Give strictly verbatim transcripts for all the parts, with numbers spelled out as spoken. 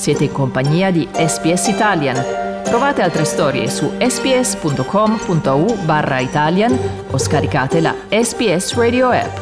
Siete in compagnia di S B S Italian. Trovate altre storie su sbs.com.au barra Italian o scaricate la S B S Radio app.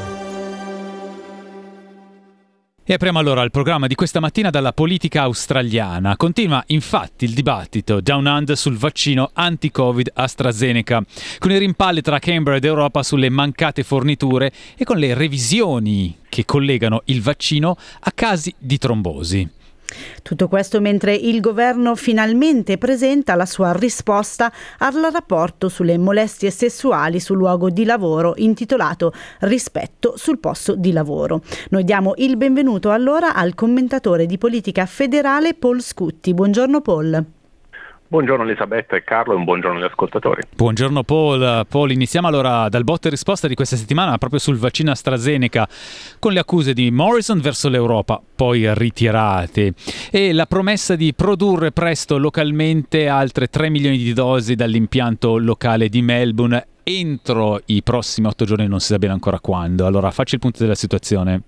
E apriamo allora il programma di questa mattina dalla politica australiana. Continua infatti il dibattito Down Under sul vaccino anti-Covid AstraZeneca, con i rimpalli tra Canberra ed Europa sulle mancate forniture e con le revisioni che collegano il vaccino a casi di trombosi. Tutto questo mentre il governo finalmente presenta la sua risposta al rapporto sulle molestie sessuali sul luogo di lavoro intitolato Rispetto sul posto di lavoro. Noi diamo il benvenuto allora al commentatore di politica federale Paul Scutti. Buongiorno Paul. Buongiorno Elisabetta e Carlo e un buongiorno agli ascoltatori. Buongiorno Paul. Paul, iniziamo allora dal botta e risposta di questa settimana proprio sul vaccino AstraZeneca, con le accuse di Morrison verso l'Europa, poi ritirate, e la promessa di produrre presto localmente altre tre milioni di dosi dall'impianto locale di Melbourne entro i prossimi otto giorni, non si sa bene ancora quando. Allora facci il punto della situazione.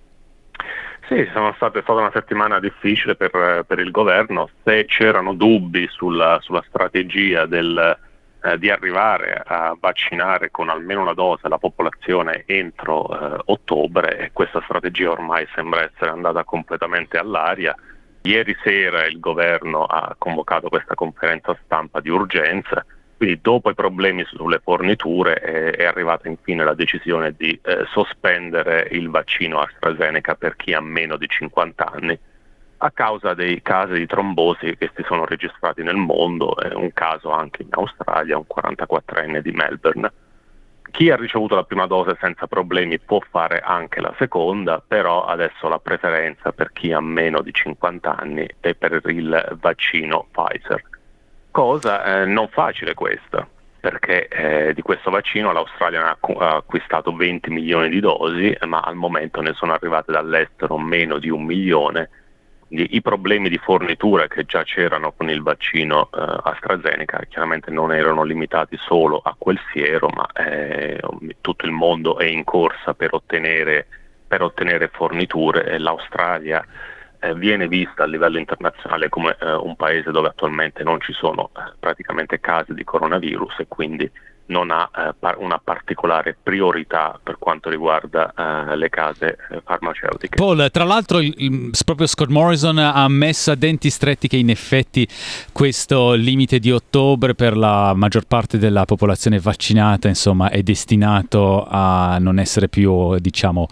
Sì, sono state, è stata una settimana difficile per, per il governo. Se c'erano dubbi sulla, sulla strategia del, eh, di arrivare a vaccinare con almeno una dose la popolazione entro eh, ottobre, e questa strategia ormai sembra essere andata completamente all'aria. Ieri sera il governo ha convocato questa conferenza stampa di urgenza. Quindi dopo i problemi sulle forniture è, è arrivata infine la decisione di eh, sospendere il vaccino AstraZeneca per chi ha meno di cinquanta anni a causa dei casi di trombosi che si sono registrati nel mondo, eh, un caso anche in Australia, un quarantaquattrenne di Melbourne. Chi ha ricevuto la prima dose senza problemi può fare anche la seconda, però adesso la preferenza per chi ha meno di cinquanta anni è per il vaccino Pfizer. Cosa eh, non facile questa, perché eh, di questo vaccino l'Australia ha, acqu- ha acquistato venti milioni di dosi, ma al momento ne sono arrivate dall'estero meno di un milione. Quindi i problemi di fornitura che già c'erano con il vaccino eh, AstraZeneca chiaramente non erano limitati solo a quel siero, ma eh, tutto il mondo è in corsa per ottenere, per ottenere forniture, e l'Australia Eh, viene vista a livello internazionale come eh, un paese dove attualmente non ci sono eh, praticamente casi di coronavirus, e quindi non ha eh, par- una particolare priorità per quanto riguarda eh, le case eh, farmaceutiche. Paul, tra l'altro il, il, proprio Scott Morrison ha ammesso a denti stretti che in effetti questo limite di ottobre per la maggior parte della popolazione vaccinata, insomma, è destinato a non essere più, diciamo,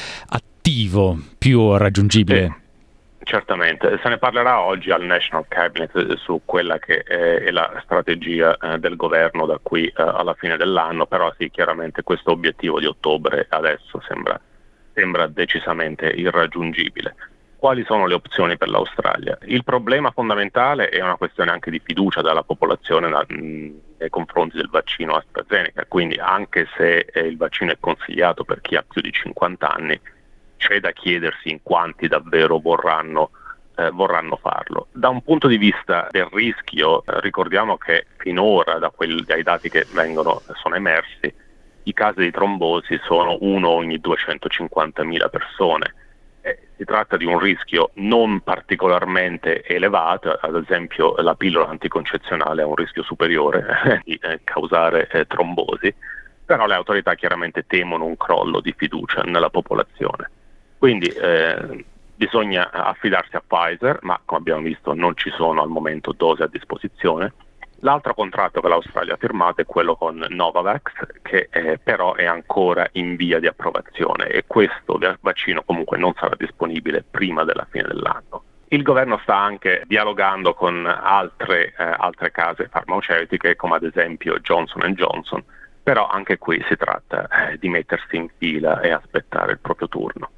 attivo, più raggiungibile. Sì. Certamente, se ne parlerà oggi al National Cabinet su quella che è la strategia eh, del governo da qui eh, alla fine dell'anno, però sì, chiaramente questo obiettivo di ottobre adesso sembra, sembra decisamente irraggiungibile. Quali sono le opzioni per l'Australia? Il problema fondamentale è una questione anche di fiducia della popolazione da, mh, nei confronti del vaccino AstraZeneca, quindi anche se eh, il vaccino è consigliato per chi ha più di cinquanta anni, c'è da chiedersi in quanti davvero vorranno, eh, vorranno farlo. Da un punto di vista del rischio, eh, ricordiamo che finora, da quel, dai dati che vengono, sono emersi, i casi di trombosi sono uno ogni duecentocinquantamila persone. Eh, si tratta di un rischio non particolarmente elevato, ad esempio la pillola anticoncezionale ha un rischio superiore eh, di eh, causare eh, trombosi, però le autorità chiaramente temono un crollo di fiducia nella popolazione. Quindi eh, bisogna affidarsi a Pfizer, ma come abbiamo visto non ci sono al momento dosi a disposizione. L'altro contratto che l'Australia ha firmato è quello con Novavax, che eh, però è ancora in via di approvazione, e questo vaccino comunque non sarà disponibile prima della fine dell'anno. Il governo sta anche dialogando con altre, eh, altre case farmaceutiche, come ad esempio Johnson and Johnson, però anche qui si tratta eh, di mettersi in fila e aspettare il proprio turno.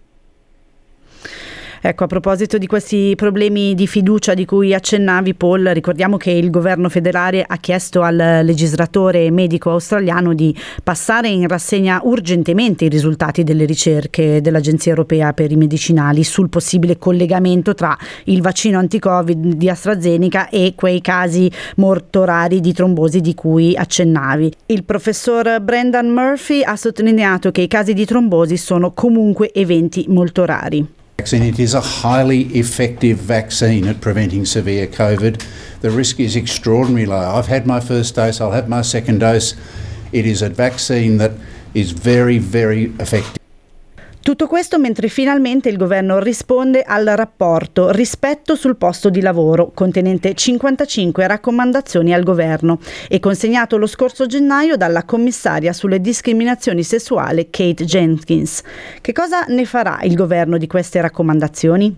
Ecco, a proposito di questi problemi di fiducia di cui accennavi, Paul, ricordiamo che il governo federale ha chiesto al legislatore medico australiano di passare in rassegna urgentemente i risultati delle ricerche dell'Agenzia Europea per i Medicinali sul possibile collegamento tra il vaccino anti-Covid di AstraZeneca e quei casi molto rari di trombosi di cui accennavi. Il professor Brendan Murphy ha sottolineato che i casi di trombosi sono comunque eventi molto rari. It is a highly effective vaccine at preventing severe COVID. The risk is extraordinarily low. I've had my first dose, I'll have my second dose. It is a vaccine that is very, very effective. Tutto questo mentre finalmente il governo risponde al rapporto Rispetto sul posto di lavoro, contenente cinquantacinque raccomandazioni al governo e consegnato lo scorso gennaio dalla commissaria sulle discriminazioni sessuali Kate Jenkins. Che cosa ne farà il governo di queste raccomandazioni?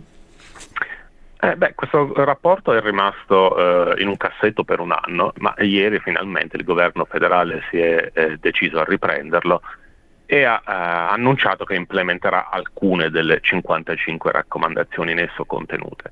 Eh beh, questo rapporto è rimasto eh, in un cassetto per un anno, ma ieri finalmente il governo federale si è eh, deciso a riprenderlo e ha uh, annunciato che implementerà alcune delle cinquantacinque raccomandazioni in esso contenute.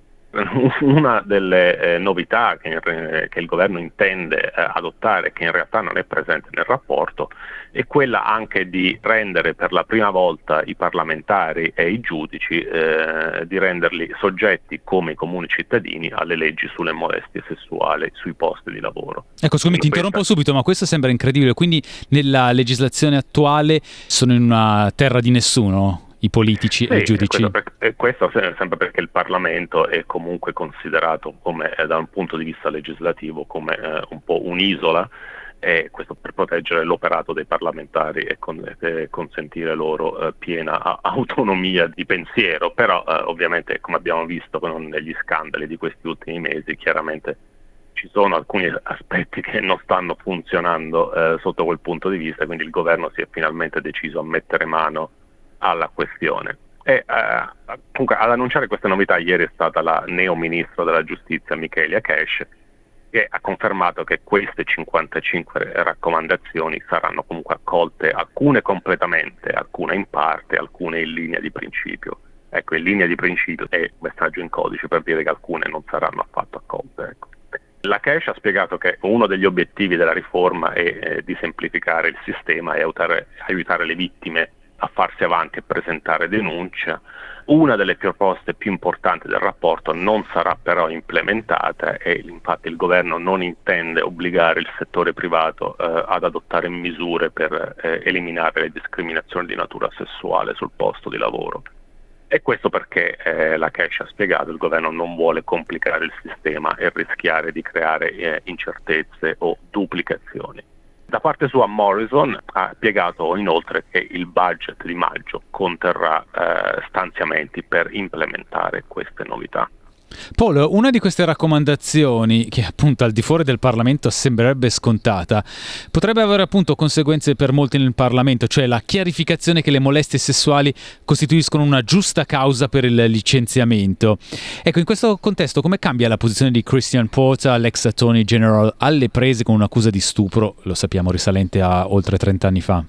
Una delle eh, novità che, eh, che il governo intende eh, adottare, che in realtà non è presente nel rapporto, è quella anche di rendere per la prima volta i parlamentari e i giudici, eh, di renderli soggetti come i comuni cittadini alle leggi sulle molestie sessuali sui posti di lavoro. Ecco, scusami, ti interrompo questa... subito, ma questo sembra incredibile. Quindi nella legislazione attuale sono in una terra di nessuno? I politici sì, e i giudici. Questo, per, questo sempre perché il Parlamento è comunque considerato come eh, da un punto di vista legislativo come eh, un po' un'isola, e questo per proteggere l'operato dei parlamentari e, con, e consentire loro eh, piena a, autonomia di pensiero, però eh, ovviamente come abbiamo visto con, negli scandali di questi ultimi mesi, chiaramente ci sono alcuni aspetti che non stanno funzionando eh, sotto quel punto di vista, quindi il governo si è finalmente deciso a mettere mano alla questione. E eh, comunque ad annunciare queste novità ieri è stata la neo ministro della giustizia Michaelia Cash, che ha confermato che queste cinquantacinque raccomandazioni saranno comunque accolte, alcune completamente, alcune in parte, alcune in linea di principio. Ecco, in linea di principio è un messaggio in codice per dire che alcune non saranno affatto accolte. Ecco. La Cash ha spiegato che uno degli obiettivi della riforma è eh, di semplificare il sistema e aiutare, aiutare le vittime a farsi avanti e presentare denuncia. Una delle proposte più importanti del rapporto non sarà però implementata e infatti il governo non intende obbligare il settore privato eh, ad adottare misure per eh, eliminare le discriminazioni di natura sessuale sul posto di lavoro. E questo perché eh, la Cash ha spiegato il governo non vuole complicare il sistema e rischiare di creare eh, incertezze o duplicazioni. Da parte sua Morrison ha spiegato inoltre che il budget di maggio conterrà eh, stanziamenti per implementare queste novità. Paul, una di queste raccomandazioni, che appunto al di fuori del Parlamento sembrerebbe scontata, potrebbe avere appunto conseguenze per molti nel Parlamento, cioè la chiarificazione che le molestie sessuali costituiscono una giusta causa per il licenziamento. Ecco, in questo contesto come cambia la posizione di Christian Porter, l'ex Attorney General, alle prese con un'accusa di stupro, lo sappiamo, risalente a oltre trenta anni fa?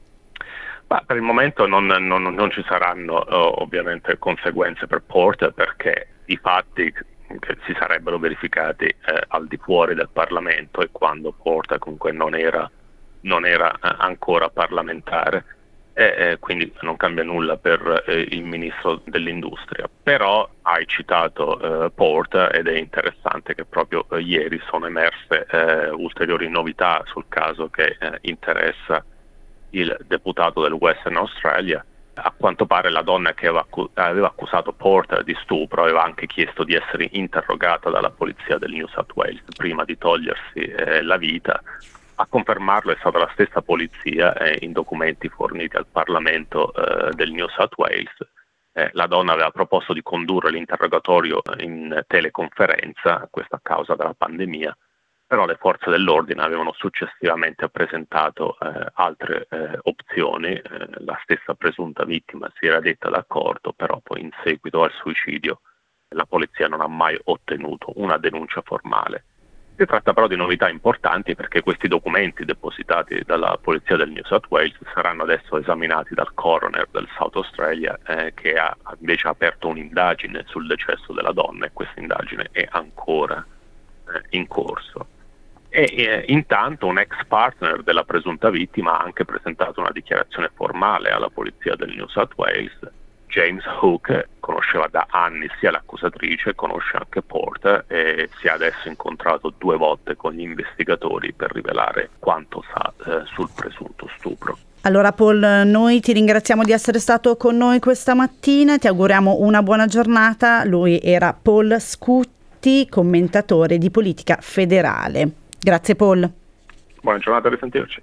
Ma per il momento non, non, non ci saranno uh, ovviamente conseguenze per Porter, perché i fatti che si sarebbero verificati eh, al di fuori del Parlamento e quando Porter comunque non era, non era eh, ancora parlamentare, e eh, quindi non cambia nulla per eh, il ministro dell'industria. Però hai citato eh, Porter ed è interessante che proprio eh, ieri sono emerse eh, ulteriori novità sul caso che eh, interessa il deputato del Western Australia. A quanto pare la donna che aveva, accu- aveva accusato Porter di stupro aveva anche chiesto di essere interrogata dalla polizia del New South Wales prima di togliersi eh, la vita. A confermarlo è stata la stessa polizia eh, in documenti forniti al Parlamento eh, del New South Wales. Eh, la donna aveva proposto di condurre l'interrogatorio in teleconferenza, questo a causa della pandemia, però le forze dell'ordine avevano successivamente presentato eh, altre eh, opzioni. Eh, la stessa presunta vittima si era detta d'accordo, però poi in seguito al suicidio la polizia non ha mai ottenuto una denuncia formale. Si tratta però di novità importanti perché questi documenti depositati dalla polizia del New South Wales saranno adesso esaminati dal coroner del South Australia eh, che ha invece aperto un'indagine sul decesso della donna e questa indagine è ancora eh, in corso. E eh, intanto un ex partner della presunta vittima ha anche presentato una dichiarazione formale alla polizia del New South Wales. James Hook conosceva da anni sia l'accusatrice, conosce anche Porter e si è adesso incontrato due volte con gli investigatori per rivelare quanto sa eh, sul presunto stupro. Allora Paul, noi ti ringraziamo di essere stato con noi questa mattina, ti auguriamo una buona giornata. Lui era Paul Scutti, commentatore di politica federale. Grazie Paul. Buona giornata, a risentirci.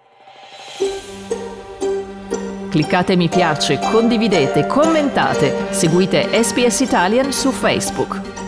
Cliccate mi piace, condividete, commentate, seguite S B S Italian su Facebook.